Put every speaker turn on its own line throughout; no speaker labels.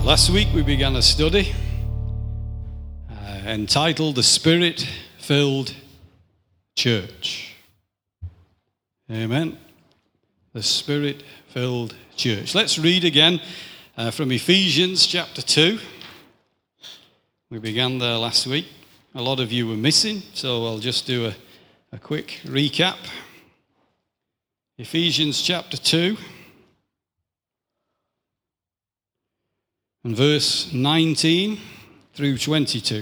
Last week we began a study entitled The Spirit-Filled Church. Amen. The Spirit-Filled Church. Let's read again from Ephesians chapter 2. We began there last week. A lot of you were missing, so I'll just do a quick recap. Ephesians chapter 2. And verse 19 through 22.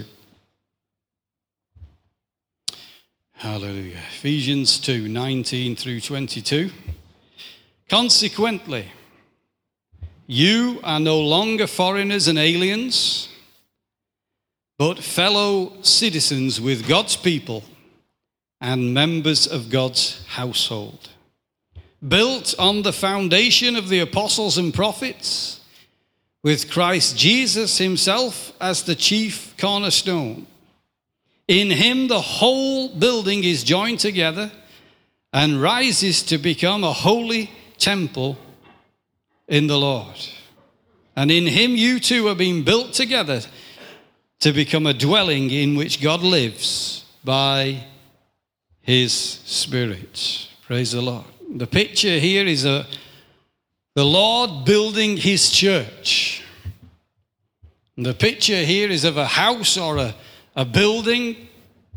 Hallelujah. Ephesians 2, 19 through 22. Consequently, you are no longer foreigners and aliens, but fellow citizens with God's people and members of God's household, built on the foundation of the apostles and prophets, with Christ Jesus himself as the chief cornerstone. In him the whole building is joined together and rises to become a holy temple in the Lord. And in him you two are being built together to become a dwelling in which God lives by his Spirit. Praise the Lord. The picture here is the Lord building his church. The picture here is of a house or a building,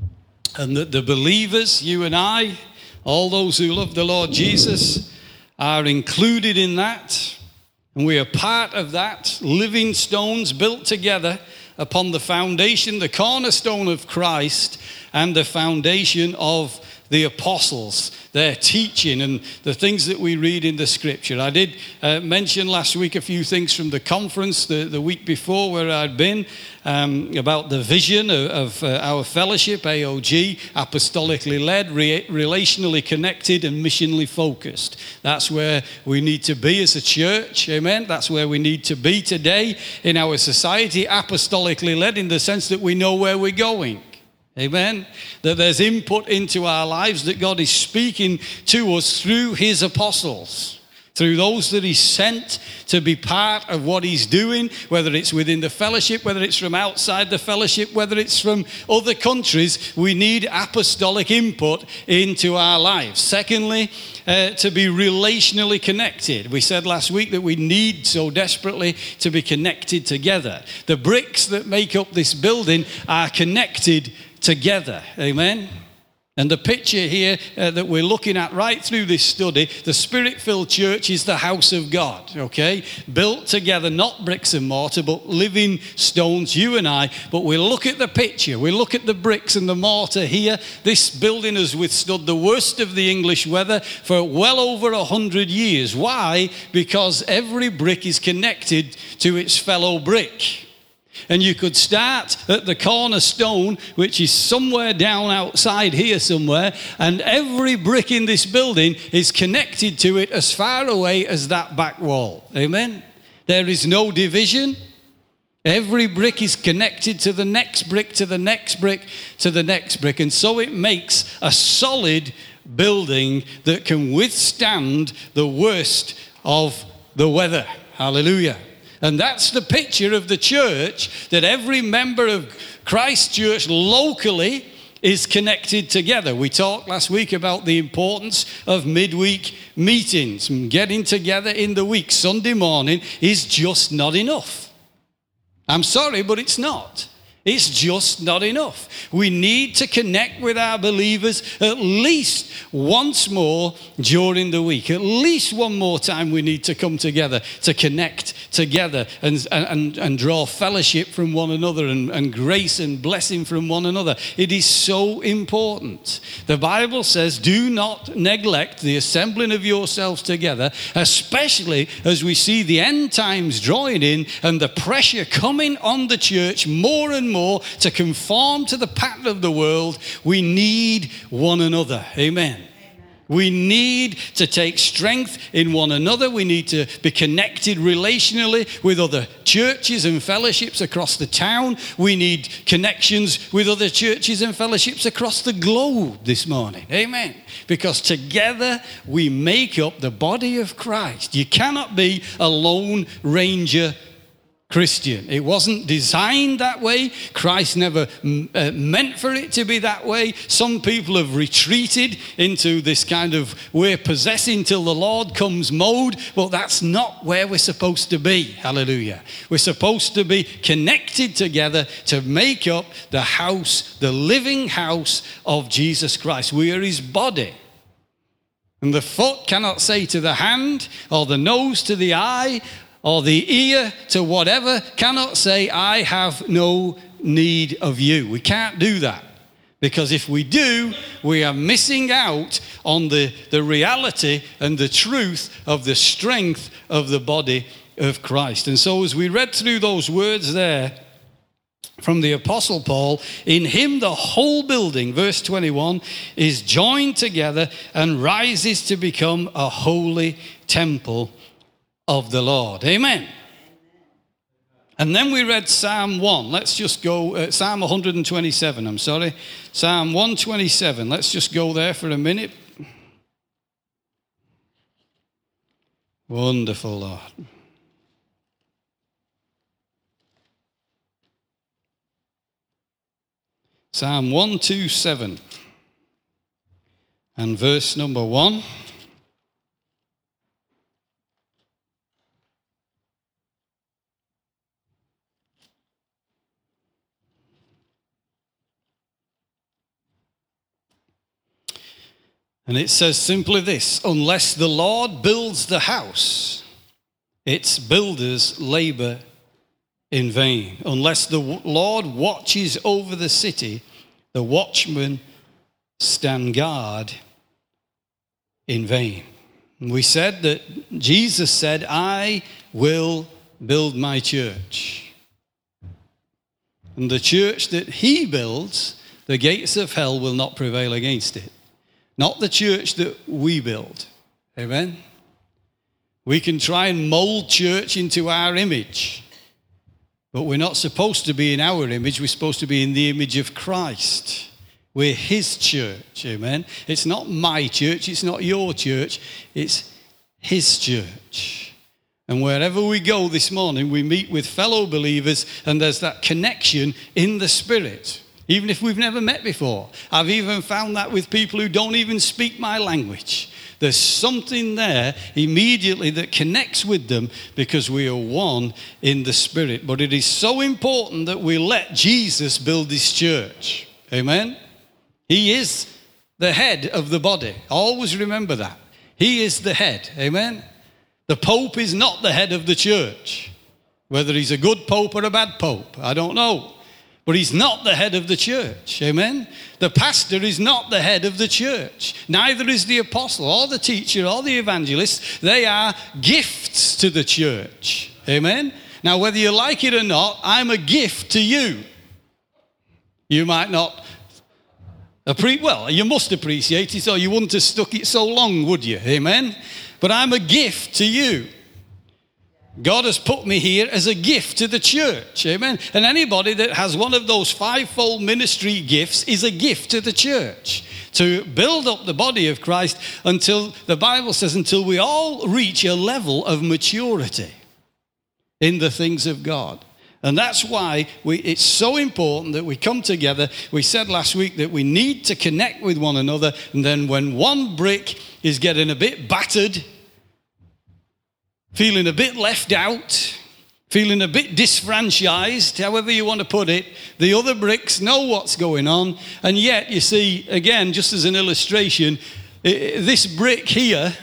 and that the believers, you and I, all those who love the Lord Jesus, are included in that. And we are part of that, living stones built together upon the foundation, the cornerstone of Christ, and the foundation of the apostles, their teaching and the things that we read in the scripture. I did mention last week a few things from the conference the week before where I'd been about the vision of our fellowship, AOG, apostolically led, relationally connected and missionally focused. That's where we need to be as a church, amen? That's where we need to be today in our society, apostolically led in the sense that we know where we're going. Amen. That there's input into our lives, that God is speaking to us through his apostles, through those that he sent to be part of what he's doing, whether it's within the fellowship, whether it's from outside the fellowship, whether it's from other countries. We need apostolic input into our lives. Secondly, to be relationally connected. We said last week that we need so desperately to be connected together. The bricks that make up this building are connected together. Amen. And the picture here that we're looking at right through this study, the Spirit-filled church is the house of God, okay? Built together, not bricks and mortar, but living stones, you and I. But we look at the picture, we look at the bricks and the mortar here. This building has withstood the worst of the English weather for well over 100 years. Why? Because every brick is connected to its fellow brick. And you could start at the cornerstone, which is somewhere down outside here somewhere, and every brick in this building is connected to it as far away as that back wall. Amen? There is no division. Every brick is connected to the next brick, to the next brick, to the next brick. And so it makes a solid building that can withstand the worst of the weather. Hallelujah. And that's the picture of the church, that every member of Christ Church locally is connected together. We talked last week about the importance of midweek meetings, getting together in the week. Sunday morning is just not enough. I'm sorry, but it's not. It's just not enough. We need to connect with our believers at least once more during the week. At least one more time we need to come together, to connect together and draw fellowship from one another and grace and blessing from one another. It is so important. The Bible says, do not neglect the assembling of yourselves together, especially as we see the end times drawing in and the pressure coming on the church more and more to conform to the pattern of the world. We need one another. Amen. We need to take strength in one another. We need to be connected relationally with other churches and fellowships across the town. We need connections with other churches and fellowships across the globe this morning. Amen. Because together we make up the body of Christ. You cannot be a lone ranger Christian. It wasn't designed that way. Christ never meant for it to be that way. Some people have retreated into this kind of we're possessing till the Lord comes mode. Well, that's not where we're supposed to be. Hallelujah. We're supposed to be connected together to make up the house, the living house of Jesus Christ. We are his body. And the foot cannot say to the hand, or the nose to the eye, or the ear to whatever, cannot say, I have no need of you. We can't do that. Because if we do, we are missing out on the reality and the truth of the strength of the body of Christ. And so as we read through those words there from the Apostle Paul, in him the whole building, verse 21, is joined together and rises to become a holy temple of the Lord. Amen. And then we read Psalm 1. Let's just go, Psalm 127, I'm sorry. Psalm 127. Let's just go there for a minute. Wonderful, Lord. Psalm 127 and verse number 1. And it says simply this: unless the Lord builds the house, its builders labor in vain. Unless the Lord watches over the city, the watchmen stand guard in vain. And we said that Jesus said, I will build my church. And the church that he builds, the gates of hell will not prevail against it. Not the church that we build. Amen? We can try and mold church into our image. But we're not supposed to be in our image. We're supposed to be in the image of Christ. We're his church. Amen? It's not my church. It's not your church. It's his church. And wherever we go this morning, we meet with fellow believers, and there's that connection in the Spirit. Even if we've never met before. I've even found that with people who don't even speak my language. There's something there immediately that connects with them because we are one in the Spirit. But it is so important that we let Jesus build his church. Amen? He is the head of the body. Always remember that. He is the head. Amen? The Pope is not the head of the church. Whether he's a good Pope or a bad Pope, I don't know. But he's not the head of the church. Amen? The pastor is not the head of the church. Neither is the apostle or the teacher or the evangelist. They are gifts to the church. Amen? Now, whether you like it or not, I'm a gift to you. You might not you must appreciate it, or you wouldn't have stuck it so long, would you? Amen? But I'm a gift to you. God has put me here as a gift to the church. Amen. And anybody that has one of those fivefold ministry gifts is a gift to the church to build up the body of Christ until, the Bible says, until we all reach a level of maturity in the things of God. And that's why it's so important that we come together. We said last week that we need to connect with one another. And then when one brick is getting a bit battered, feeling a bit left out, feeling a bit disfranchised, however you want to put it, the other bricks know what's going on. And yet, you see, again, just as an illustration, this brick here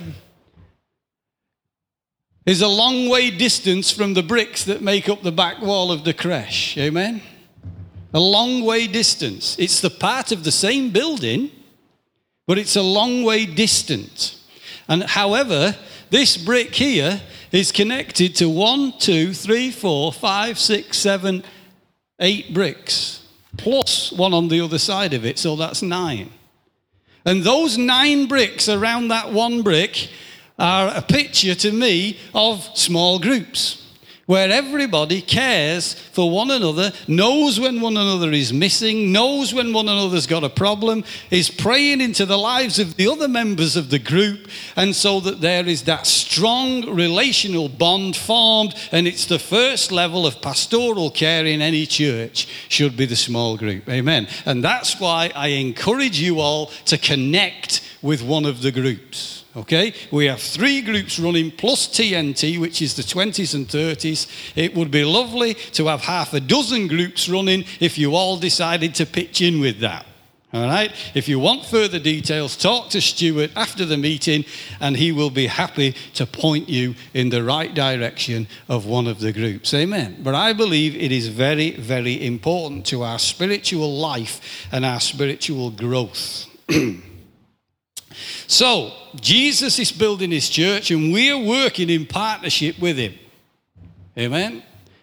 is a long way distance from the bricks that make up the back wall of the creche. Amen? A long way distance. It's the part of the same building, but it's a long way distant. And however, this brick here is connected to 1, 2, 3, 4, 5, 6, 7, 8 bricks, plus one on the other side of it, so that's 9. And those 9 bricks around that one brick are a picture to me of small groups. where everybody cares for one another, knows when one another is missing, knows when one another's got a problem, is praying into the lives of the other members of the group, and so that there is that strong relational bond formed, and it's the first level of pastoral care in any church should be the small group. Amen. And that's why I encourage you all to connect with one of the groups. Okay, we have 3 groups running plus TNT, which is the 20s and 30s. It would be lovely to have half a dozen groups running if you all decided to pitch in with that. All right, if you want further details, talk to Stuart after the meeting and he will be happy to point you in the right direction of one of the groups. Amen. But I believe it is very, very important to our spiritual life and our spiritual growth. So, Jesus is building his church and we're working in partnership with him. Amen?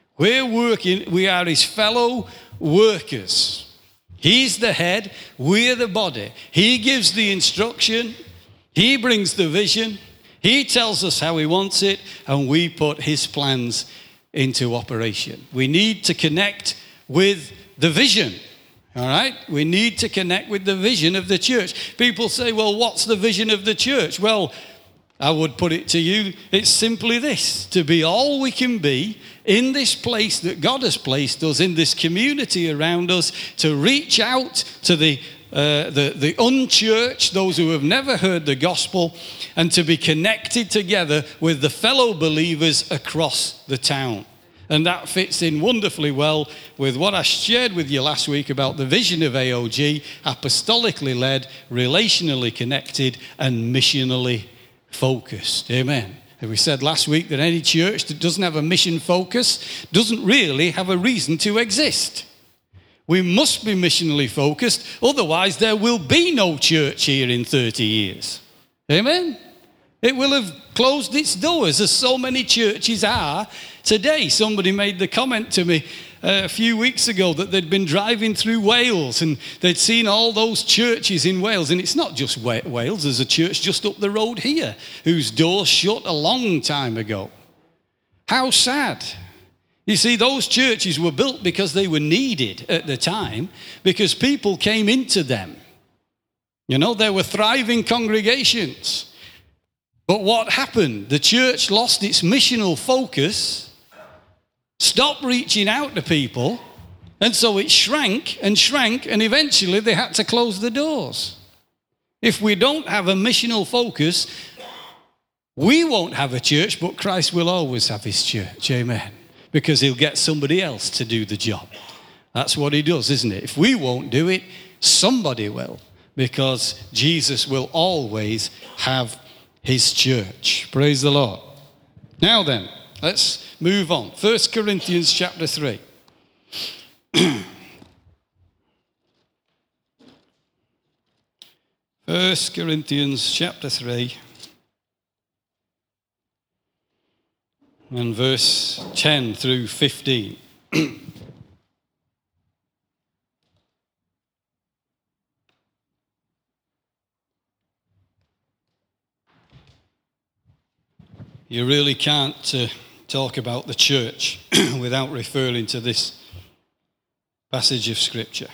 We are his fellow workers. He's the head, we're the body. He gives the instruction, he brings the vision, he tells us how he wants it, and we put his plans into operation. We need to connect with the vision. All right? We need to connect with the vision of the church. People say, well, what's the vision of the church? Well, I would put it to you, it's simply this: to be all we can be in this place that God has placed us, in this community around us, to reach out to the unchurched, those who have never heard the gospel, and to be connected together with the fellow believers across the town. And that fits in wonderfully well with what I shared with you last week about the vision of AOG: apostolically led, relationally connected, and missionally focused. Amen. And we said last week that any church that doesn't have a mission focus doesn't really have a reason to exist. We must be missionally focused, otherwise there will be no church here in 30 years. Amen. It will have closed its doors, as so many churches are today. Somebody made the comment to me a few weeks ago that they'd been driving through Wales and they'd seen all those churches in Wales. And it's not just Wales, there's a church just up the road here whose doors shut a long time ago. How sad. You see, those churches were built because they were needed at the time, because people came into them. You know, there were thriving congregations. But what happened? The church lost its missional focus, stopped reaching out to people, and so it shrank, and eventually they had to close the doors. If we don't have a missional focus, we won't have a church, but Christ will always have his church. Amen. Because he'll get somebody else to do the job. That's what he does, isn't it? If we won't do it, somebody will, because Jesus will always have his church. Praise the Lord. Now then, let's move on. 1 Corinthians chapter 3. 1 Corinthians chapter 3 and verse 10 through 15. You really can't talk about the church without referring to this passage of Scripture.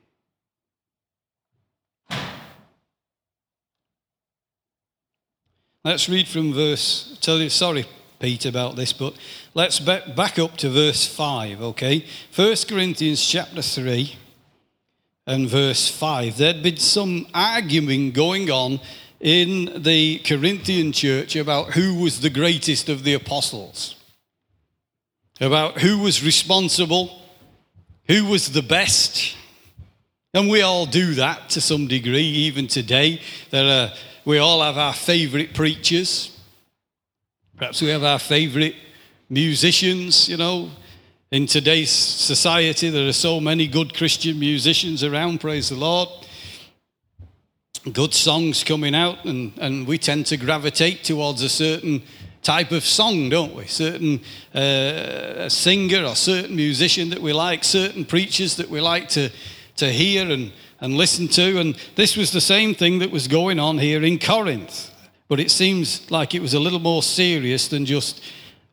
Let's read from sorry, Pete, about this, but let's back up to verse 5, okay? 1 Corinthians chapter 3 and verse 5. There'd been some arguing going on in the Corinthian church about who was the greatest of the apostles, about who was responsible, who was the best. And we all do that to some degree, even today. We all have our favorite preachers. Perhaps we have our favorite musicians, you know. In today's society, there are so many good Christian musicians around, praise the Lord. Good songs coming out, and we tend to gravitate towards a certain type of song, don't we? Certain singer or certain musician that we like, certain preachers that we like to hear and listen to. And this was the same thing that was going on here in Corinth. But it seems like it was a little more serious than just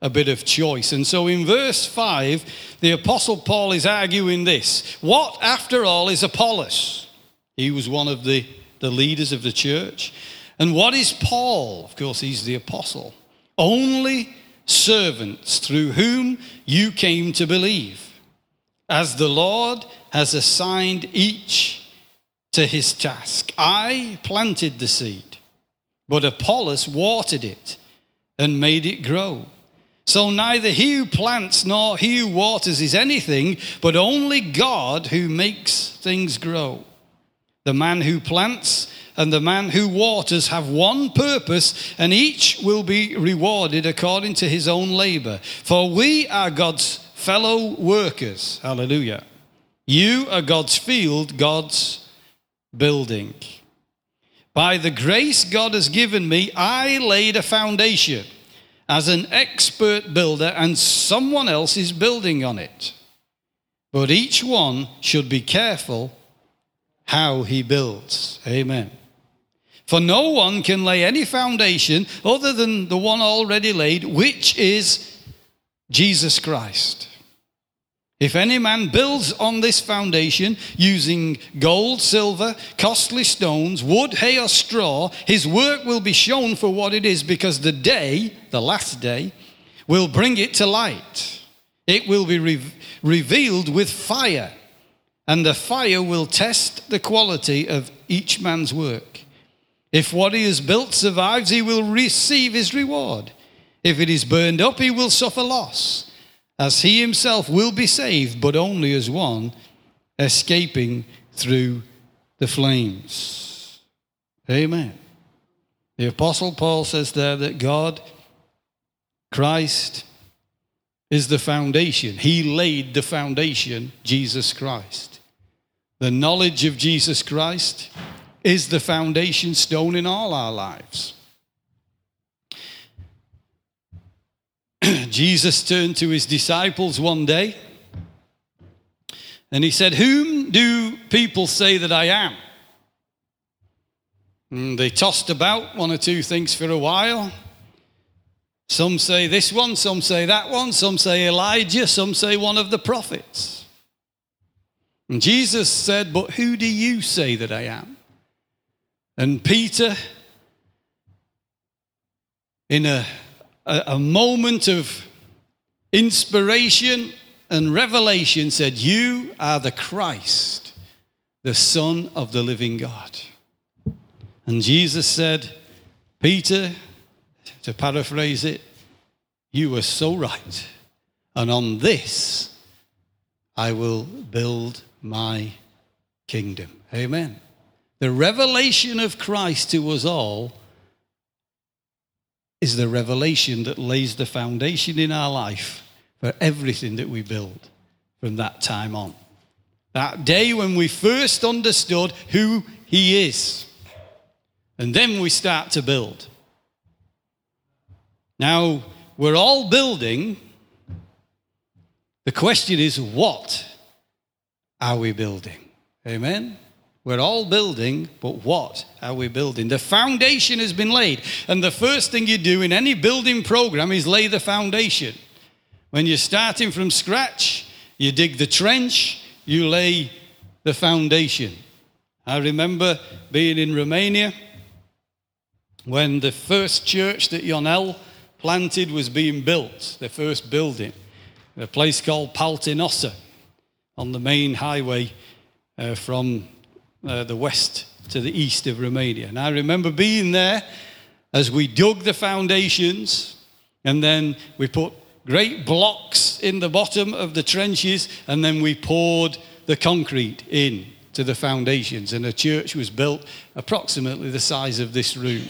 a bit of choice. And so in verse 5, the Apostle Paul is arguing this. What, after all, is Apollos? He was one of the leaders of the church. And what is Paul? Of course, he's the apostle. Only servants through whom you came to believe, as the Lord has assigned each to his task. I planted the seed, but Apollos watered it and made it grow. So neither he who plants nor he who waters is anything, but only God who makes things grow. The man who plants and the man who waters have one purpose, and each will be rewarded according to his own labor. For we are God's fellow workers. Hallelujah. You are God's field, God's building. By the grace God has given me, I laid a foundation as an expert builder, and someone else is building on it. But each one should be careful how he builds. Amen. For no one can lay any foundation other than the one already laid, which is Jesus Christ. If any man builds on this foundation using gold, silver, costly stones, wood, hay, or straw, his work will be shown for what it is, because the day, the last day, will bring it to light. It will be revealed with fire, and the fire will test the quality of each man's work. If what he has built survives, he will receive his reward. If it is burned up, he will suffer loss, as he himself will be saved, but only as one escaping through the flames. Amen. The Apostle Paul says there that God, Christ, is the foundation. He laid the foundation, Jesus Christ. The knowledge of Jesus Christ is the foundation stone in all our lives. Jesus turned to his disciples one day and he said, "Whom do people say that I am?" And they tossed about one or two things for a while. Some say this one, some say that one, some say Elijah, some say one of the prophets. And Jesus said, "But who do you say that I am?" And Peter, in a moment of inspiration and revelation, said, "You are the Christ, the Son of the living God." And Jesus said, "Peter," to paraphrase it, "you are so right. And on this I will build my kingdom." Amen. The revelation of Christ to us all is the revelation that lays the foundation in our life for everything that we build from that time on. That day when we first understood who he is. And then we start to build. Now, we're all building. The question is, what are we building? Amen? We're all building, but what are we building? The foundation has been laid. And the first thing you do in any building program is lay the foundation. When you're starting from scratch, you dig the trench, you lay the foundation. I remember being in Romania when the first church that Ionel planted was being built, the first building, a place called Paltinosa on the main highway from the west to the east of Romania. And I remember being there as we dug the foundations, and then we put great blocks in the bottom of the trenches, and then we poured the concrete in to the foundations, and a church was built approximately the size of this room.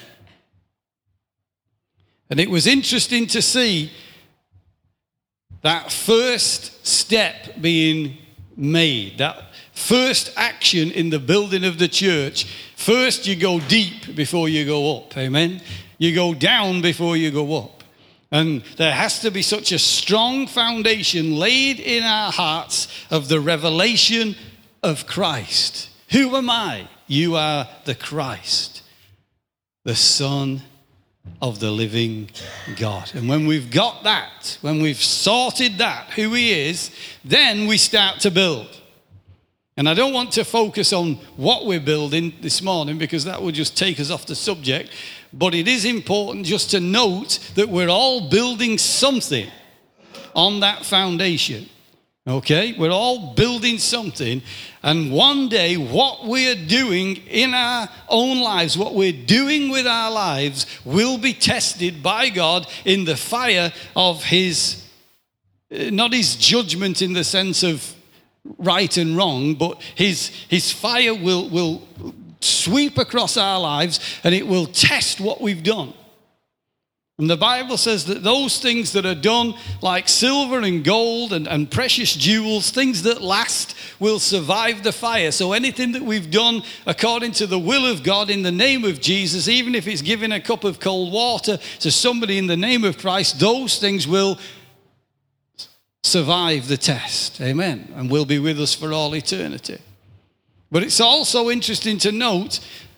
And it was interesting to see that first step being made, that first action in the building of the church. First, you go deep before you go up. Amen? You go down before you go up. And there has to be such a strong foundation laid in our hearts of the revelation of Christ. Who am I? You are the Christ, the Son of the living God. And when we've got that, when we've sorted that, who he is, then we start to build. And I don't want to focus on what we're building this morning because that would just take us off the subject. But it is important just to note that we're all building something on that foundation. Okay? We're all building something. And one day, what we're doing in our own lives, what we're doing with our lives, will be tested by God in the fire of his, not his judgment in the sense of right and wrong, but his fire will sweep across our lives and it will test what we've done. And the Bible says that those things that are done like silver and gold and precious jewels, things that last, will survive the fire. So anything that we've done according to the will of God in the name of Jesus, even if it's giving a cup of cold water to somebody in the name of Christ, those things will survive the test. Amen. And will be with us for all eternity. But it's also interesting to note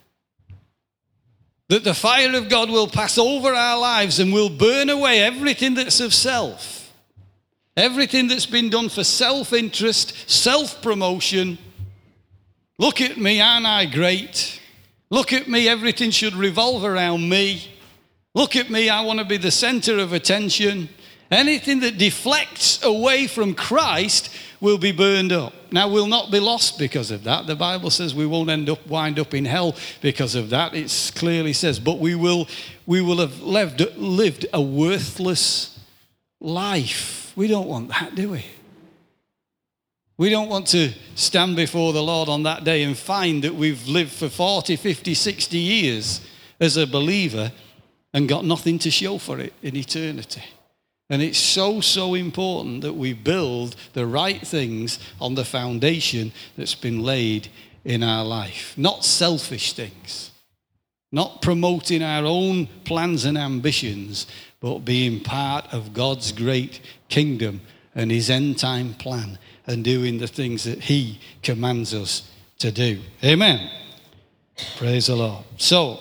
that the fire of God will pass over our lives and will burn away everything that's of self. Everything that's been done for self-interest, self-promotion. Look at me, aren't I great? Look at me, everything should revolve around me. Look at me, I want to be the center of attention. Anything that deflects away from Christ will be burned up. Now, we'll not be lost because of that. The Bible says we won't wind up in hell because of that. It clearly says, but we will have lived a worthless life. We don't want that, do we? We don't want to stand before the Lord on that day and find that we've lived for 40, 50, 60 years as a believer and got nothing to show for it in eternity. And it's so important that we build the right things on the foundation that's been laid in our life. Not selfish things. Not promoting our own plans and ambitions, but being part of God's great kingdom and his end time plan and doing the things that he commands us to do. Amen. Praise the Lord. So,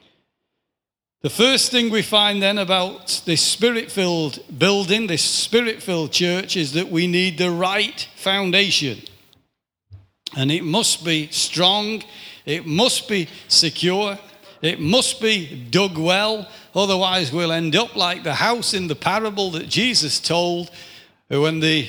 the first thing we find then about this spirit-filled building, this spirit-filled church, is that we need the right foundation. And it must be strong, it must be secure, it must be dug well, otherwise we'll end up like the house in the parable that Jesus told, when the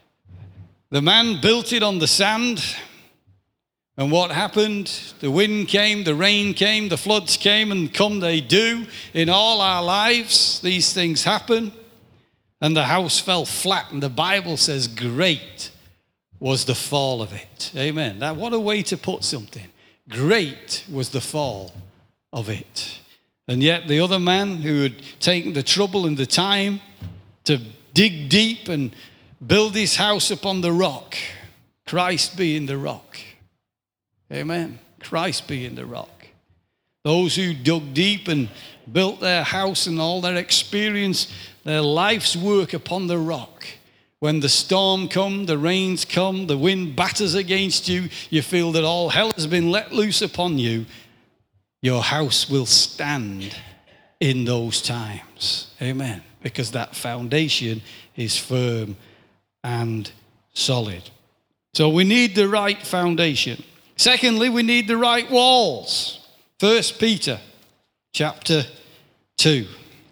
man built it on the sand. And what happened? The wind came, the rain came, the floods came, and come they do. In all our lives, these things happen. And the house fell flat, and the Bible says great was the fall of it. Amen. Now, what a way to put something. Great was the fall of it. And yet the other man who had taken the trouble and the time to dig deep and build his house upon the rock, Christ being the rock. Amen. Christ being the rock. Those who dug deep and built their house and all their experience, their life's work upon the rock. When the storm comes, the rains come, the wind batters against you, you feel that all hell has been let loose upon you, your house will stand in those times. Amen. Because that foundation is firm and solid. So we need the right foundation. Secondly, we need the right walls. 1 Peter chapter 2.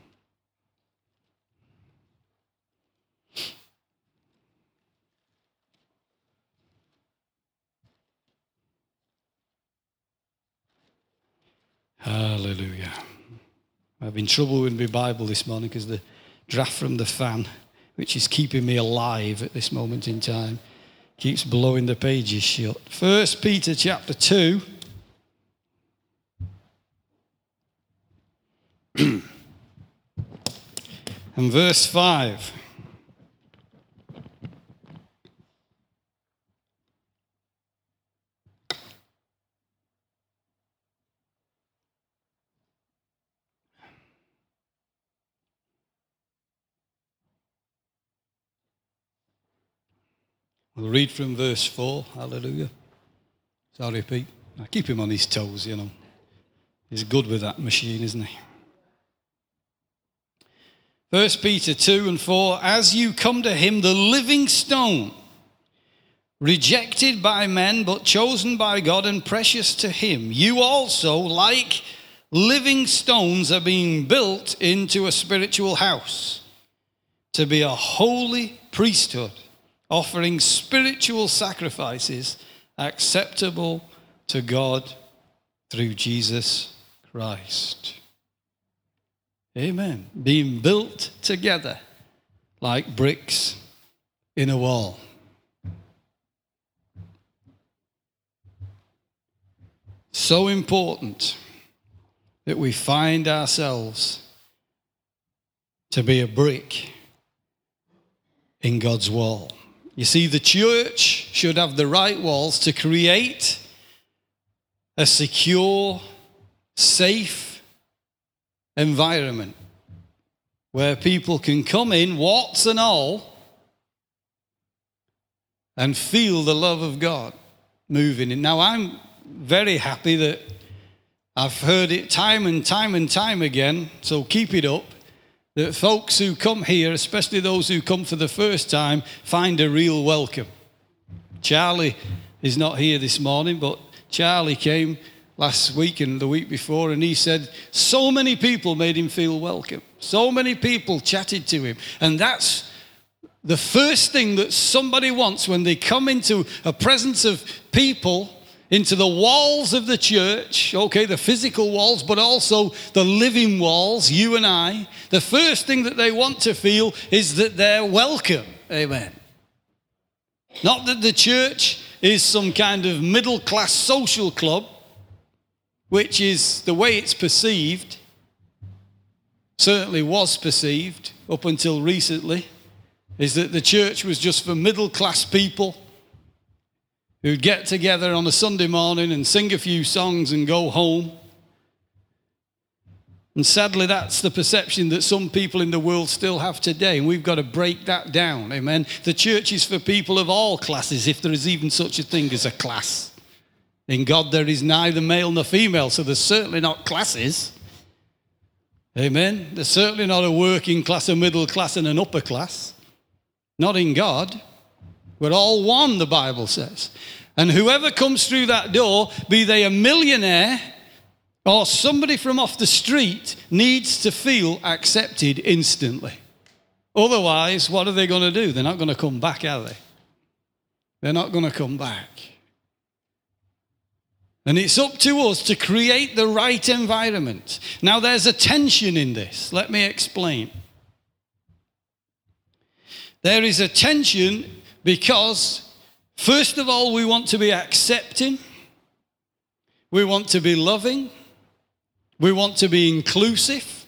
Hallelujah. I'm having trouble with my Bible this morning because the draft from the fan, which is keeping me alive at this moment in time, keeps blowing the pages shut. 1 Peter chapter 2. And verse 5. We'll read from verse 4. Hallelujah. Sorry, Pete. I keep him on his toes, you know. He's good with that machine, isn't he? 1 Peter 2 and 4, as you come to him, the living stone, rejected by men, but chosen by God and precious to him, you also, like living stones, are being built into a spiritual house to be a holy priesthood, offering spiritual sacrifices acceptable to God through Jesus Christ. Amen. Being built together like bricks in a wall. So important that we find ourselves to be a brick in God's wall. You see, the church should have the right walls to create a secure, safe environment where people can come in, warts and all, and feel the love of God moving. And now I'm very happy that I've heard it time and time again, so keep it up, that folks who come here, especially those who come for the first time, find a real welcome. Charlie is not here this morning, but Charlie came last week and the week before, and he said so many people made him feel welcome. So many people chatted to him. And that's the first thing that somebody wants when they come into a presence of people, into the walls of the church, okay, the physical walls, but also the living walls, you and I. The first thing that they want to feel is that they're welcome. Amen. Not that the church is some kind of middle-class social club, which is the way it's perceived, certainly was perceived up until recently, is that the church was just for middle-class people who'd get together on a Sunday morning and sing a few songs and go home. And sadly, that's the perception that some people in the world still have today, and we've got to break that down, amen? The church is for people of all classes, if there is even such a thing as a class. In God, there is neither male nor female, so there's certainly not classes. Amen? There's certainly not a working class, a middle class, and an upper class. Not in God. We're all one, the Bible says. And whoever comes through that door, be they a millionaire or somebody from off the street, needs to feel accepted instantly. Otherwise, what are they going to do? They're not going to come back, are they? They're not going to come back. And it's up to us to create the right environment. Now, there's a tension in this. Let me explain. There is a tension because, first of all, we want to be accepting. We want to be loving. We want to be inclusive.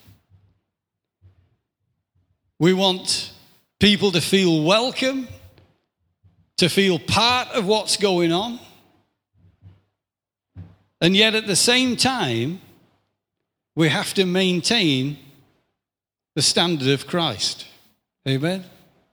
We want people to feel welcome, to feel part of what's going on. And yet at the same time, we have to maintain the standard of Christ. Amen?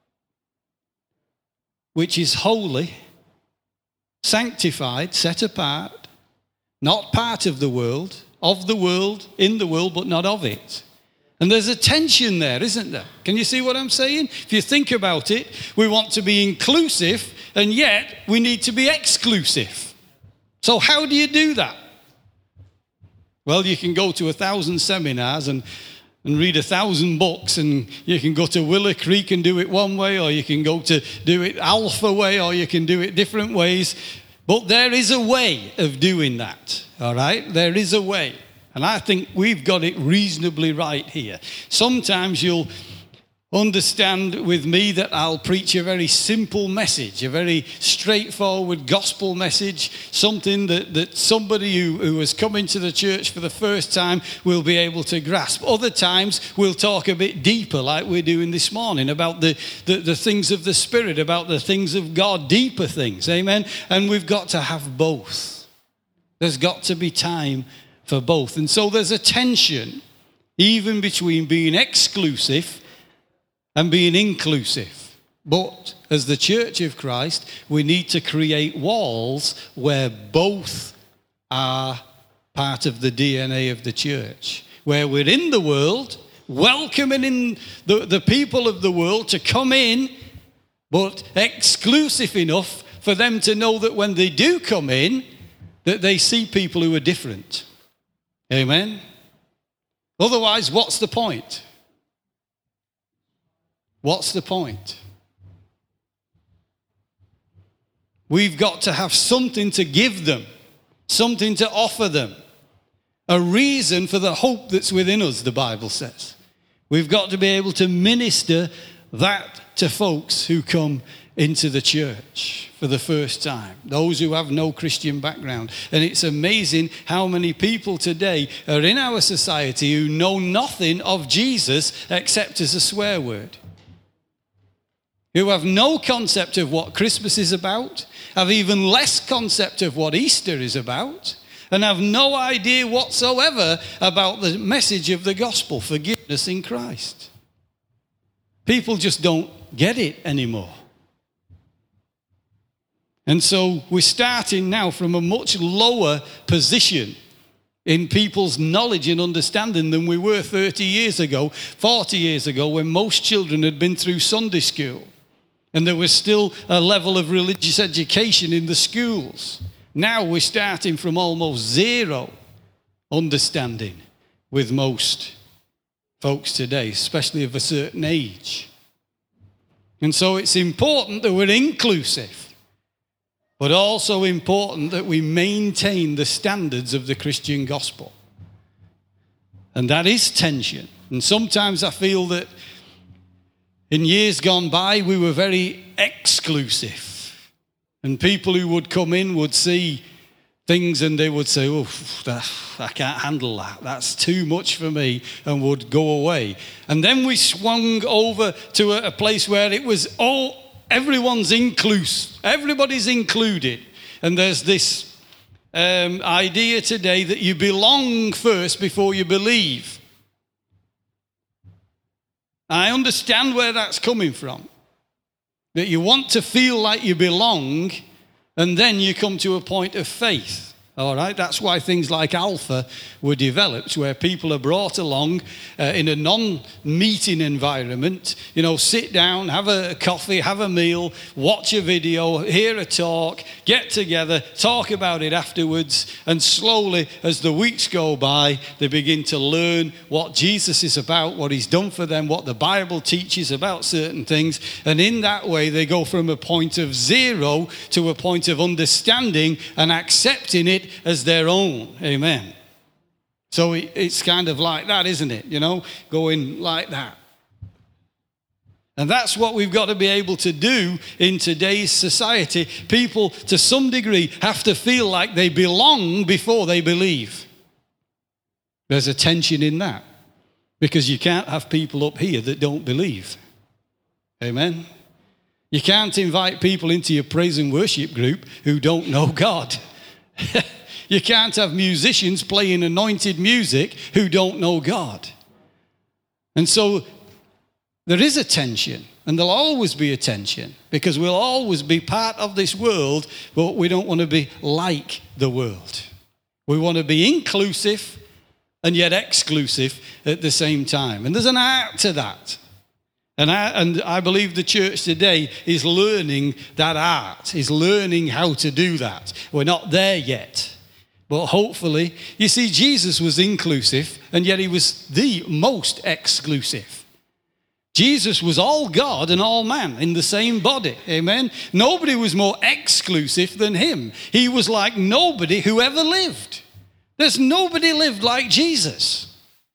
Which is holy, sanctified, set apart, not part of the world, in the world, but not of it. And there's a tension there, isn't there? Can you see what I'm saying? If you think about it, we want to be inclusive, and yet we need to be exclusive. So how do you do that? Well, you can go to 1,000 seminars and read 1,000 books, and you can go to Willow Creek and do it one way, or you can go to do it Alpha way, or you can do it different ways. But there is a way of doing that, all right? There is a way. And I think we've got it reasonably right here. Sometimes you'll understand with me that I'll preach a very simple message, a very straightforward gospel message, something that somebody who has come into the church for the first time will be able to grasp. Other times we'll talk a bit deeper, like we're doing this morning, about the things of the Spirit, about the things of God, deeper things, amen? And we've got to have both. There's got to be time for both. And so there's a tension even between being exclusive and being inclusive. But as the Church of Christ, we need to create walls where both are part of the DNA of the church. Where we're in the world, welcoming in the people of the world to come in, but exclusive enough for them to know that when they do come in, that they see people who are different. Amen? Otherwise, what's the point? What's the point? We've got to have something to give them, something to offer them, a reason for the hope that's within us, the Bible says. We've got to be able to minister that to folks who come into the church for the first time, those who have no Christian background. And it's amazing how many people today are in our society who know nothing of Jesus except as a swear word, who have no concept of what Christmas is about, have even less concept of what Easter is about, and have no idea whatsoever about the message of the gospel, forgiveness in Christ. People just don't get it anymore. And so we're starting now from a much lower position in people's knowledge and understanding than we were 30 years ago, 40 years ago, when most children had been through Sunday school. And there was still a level of religious education in the schools. Now we're starting from almost zero understanding with most folks today, especially of a certain age. And so it's important that we're inclusive, but also important that we maintain the standards of the Christian gospel. And that is tension. And sometimes I feel that in years gone by, we were very exclusive. And people who would come in would see things and they would say, oh, I can't handle that. That's too much for me, and would go away. And then we swung over to a place where it was, everyone's inclusive. Everybody's included. And there's this idea today that you belong first before you believe. I understand where that's coming from. That you want to feel like you belong, and then you come to a point of faith. All right, that's why things like Alpha were developed, where people are brought along in a non-meeting environment, sit down, have a coffee, have a meal, watch a video, hear a talk, get together, talk about it afterwards, and slowly, as the weeks go by, they begin to learn what Jesus is about, what he's done for them, what the Bible teaches about certain things, and in that way, they go from a point of zero to a point of understanding and accepting it as their own. Amen. So it's kind of like that, isn't it? Going like that. And that's what we've got to be able to do in today's society. People, to some degree, have to feel like they belong before they believe. There's a tension in that, because you can't have people up here that don't believe. Amen. You can't invite people into your praise and worship group who don't know God. You can't have musicians playing anointed music who don't know God. And so there is a tension, and there'll always be a tension, because we'll always be part of this world, but we don't want to be like the world. We want to be inclusive and yet exclusive at the same time. And there's an art to that. And I believe the church today is learning that art, is learning how to do that. We're not there yet. But hopefully, you see, Jesus was inclusive, and yet he was the most exclusive. Jesus was all God and all man in the same body. Amen? Nobody was more exclusive than him. He was like nobody who ever lived. There's nobody lived like Jesus.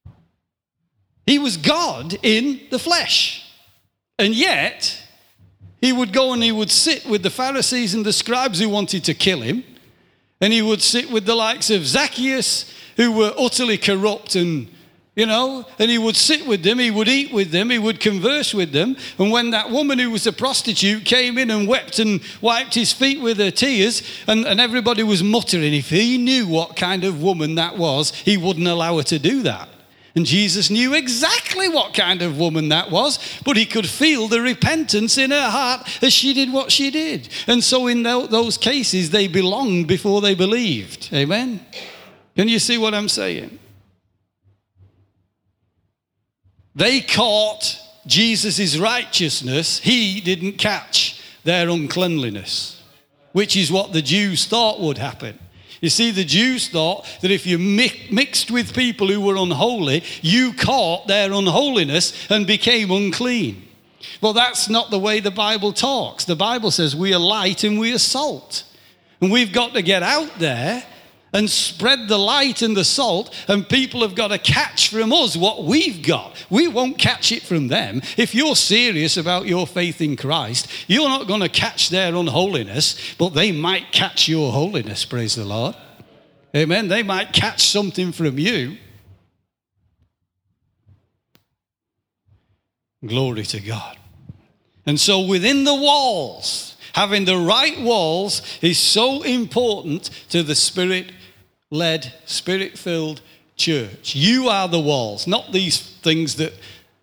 He was God in the flesh. And yet, he would go and he would sit with the Pharisees and the scribes who wanted to kill him. And he would sit with the likes of Zacchaeus, who were utterly corrupt, and he would sit with them, he would eat with them, he would converse with them. And when that woman who was a prostitute came in and wept and wiped his feet with her tears, and everybody was muttering, if he knew what kind of woman that was, he wouldn't allow her to do that. And Jesus knew exactly what kind of woman that was, but he could feel the repentance in her heart as she did what she did. And so in those cases, they belonged before they believed. Amen? Can you see what I'm saying? They caught Jesus' righteousness. He didn't catch their uncleanliness, which is what the Jews thought would happen. You see, the Jews thought that if you mixed with people who were unholy, you caught their unholiness and became unclean. Well, that's not the way the Bible talks. The Bible says we are light and we are salt. And we've got to get out there and spread the light and the salt, and people have got to catch from us what we've got. We won't catch it from them. If you're serious about your faith in Christ, you're not going to catch their unholiness, but they might catch your holiness, praise the Lord. Amen. They might catch something from you. Glory to God. And so within the walls, having the right walls is so important to the Spirit-led, Spirit-filled church. You are the walls, not these things that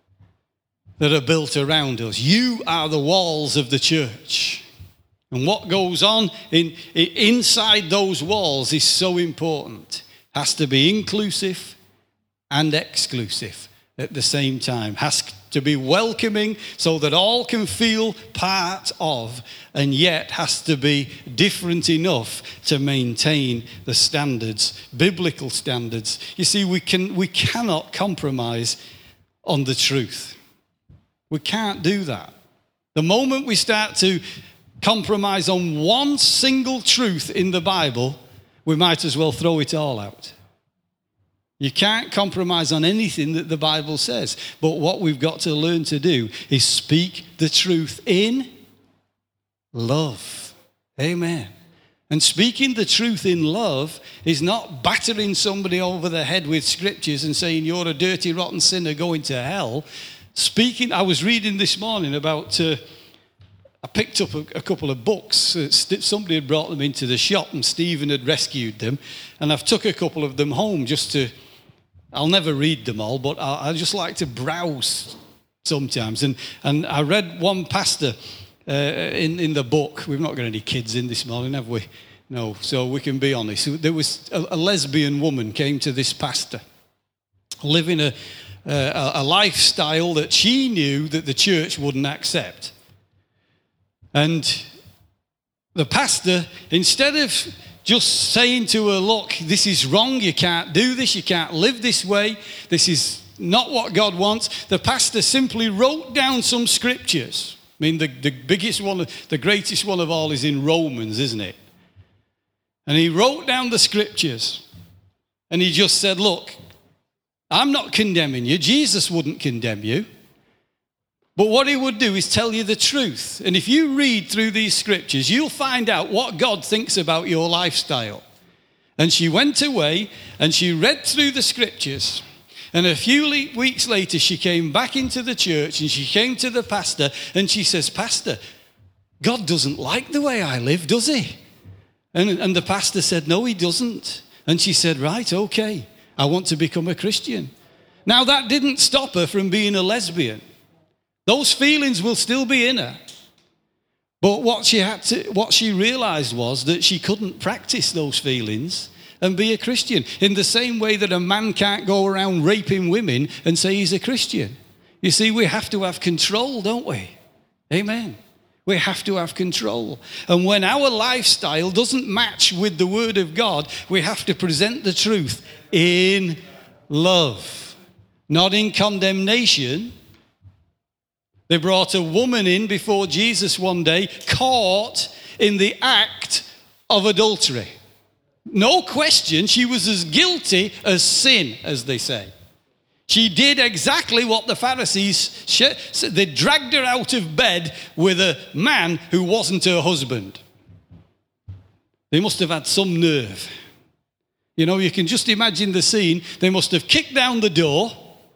are built around us. You are the walls of the church. And what goes on inside those walls is so important. Has to be inclusive and exclusive at the same time. Has to be welcoming so that all can feel part of, and yet has to be different enough to maintain the standards, biblical standards. You see, we cannot compromise on the truth. We can't do that. The moment we start to compromise on one single truth in the Bible, we might as well throw it all out. You can't compromise on anything that the Bible says. But what we've got to learn to do is speak the truth in love. Amen. And speaking the truth in love is not battering somebody over the head with scriptures and saying you're a dirty, rotten sinner going to hell. I was reading this morning about, I picked up a couple of books. Somebody had brought them into the shop and Stephen had rescued them. And I've took a couple of them home just to, I'll never read them all, but I just like to browse sometimes. And I read one pastor in the book. We've not got any kids in this morning, have we? No, so we can be honest. There was a lesbian woman came to this pastor, living a lifestyle that she knew that the church wouldn't accept. And the pastor, instead of just saying to her, look, this is wrong, you can't do this, you can't live this way, this is not what God wants, the pastor simply wrote down some scriptures. I mean, the biggest one, the greatest one of all is in Romans, isn't it? And he wrote down the scriptures and he just said, look, I'm not condemning you. Jesus wouldn't condemn you. But what he would do is tell you the truth. And if you read through these scriptures, you'll find out what God thinks about your lifestyle. And she went away and she read through the scriptures. And a few weeks later, she came back into the church and she came to the pastor and she says, Pastor, God doesn't like the way I live, does he? And the pastor said, no, he doesn't. And she said, right, okay, I want to become a Christian. Now, that didn't stop her from being a lesbian. Those feelings will still be in her. But what she realized was that she couldn't practice those feelings and be a Christian. In the same way that a man can't go around raping women and say he's a Christian. You see, we have to have control, don't we? Amen. We have to have control. And when our lifestyle doesn't match with the Word of God, we have to present the truth in love, not in condemnation. They brought a woman in before Jesus one day, caught in the act of adultery. No question, she was as guilty as sin, as they say. She did exactly what the Pharisees said. They dragged her out of bed with a man who wasn't her husband. They must have had some nerve. You know, you can just imagine the scene. They must have kicked down the door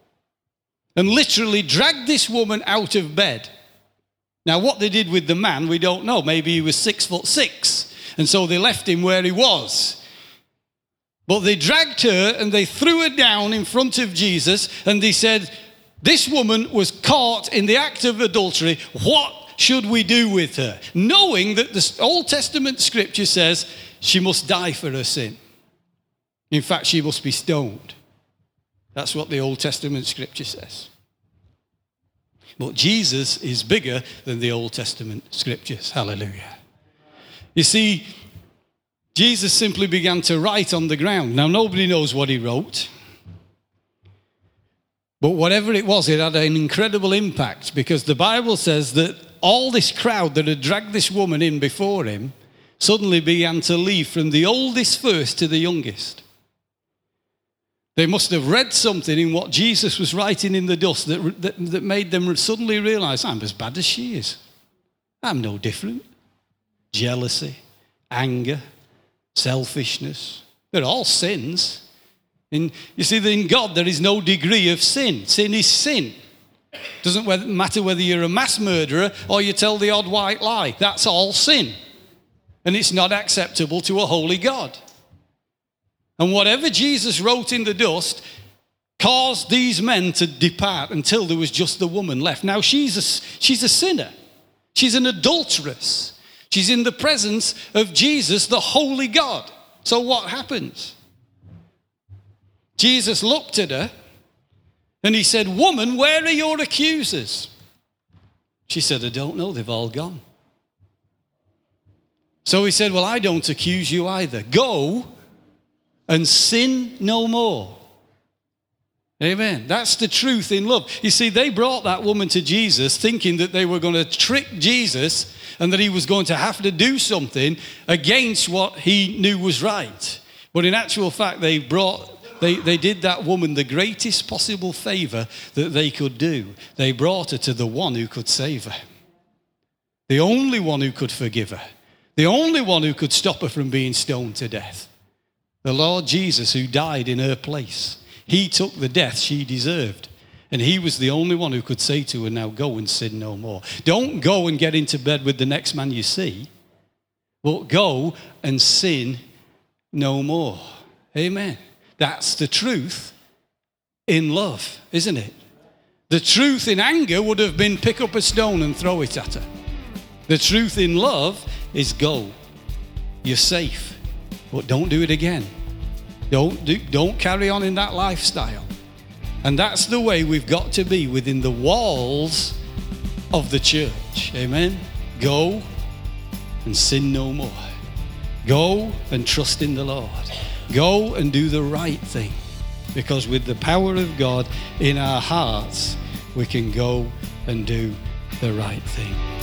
and literally dragged this woman out of bed. Now, what they did with the man, we don't know. Maybe he was 6'6", and so they left him where he was. But they dragged her and they threw her down in front of Jesus, and they said, this woman was caught in the act of adultery. What should we do with her? Knowing that the Old Testament scripture says she must die for her sin. In fact, she must be stoned. That's what the Old Testament scripture says. But Jesus is bigger than the Old Testament scriptures. Hallelujah. You see, Jesus simply began to write on the ground. Now, nobody knows what he wrote. But whatever it was, it had an incredible impact, because the Bible says that all this crowd that had dragged this woman in before him suddenly began to leave, from the oldest first to the youngest. They must have read something in what Jesus was writing in the dust that made them suddenly realize, I'm as bad as she is. I'm no different. Jealousy, anger, selfishness, they're all sins. You see, in God there is no degree of sin. Sin is sin. Doesn't matter whether you're a mass murderer or you tell the odd white lie. That's all sin. And it's not acceptable to a holy God. And whatever Jesus wrote in the dust caused these men to depart until there was just the woman left. Now she's a sinner. She's an adulteress. She's in the presence of Jesus, the holy God. So what happens? Jesus looked at her and he said, "Woman, where are your accusers?" She said, "I don't know, they've all gone." So he said, "Well, I don't accuse you either. Go and sin no more." Amen. That's the truth in love. You see, they brought that woman to Jesus thinking that they were going to trick Jesus and that he was going to have to do something against what he knew was right. But in actual fact, they did that woman the greatest possible favor that they could do. They brought her to the one who could save her, the only one who could forgive her, the only one who could stop her from being stoned to death, the Lord Jesus, who died in her place. He took the death she deserved, and he was the only one who could say to her, "Now go and sin no more." Don't go and get into bed with the next man you see, but go and sin no more. Amen. That's the truth in love, isn't it? The truth in anger would have been pick up a stone and throw it at her. The truth in love is go. You're safe, but don't do it again. Don't carry on in that lifestyle. And that's the way we've got to be within the walls of the church. Amen. Go and sin no more. Go and trust in the Lord. Go and do the right thing, because with the power of God in our hearts, we can go and do the right thing.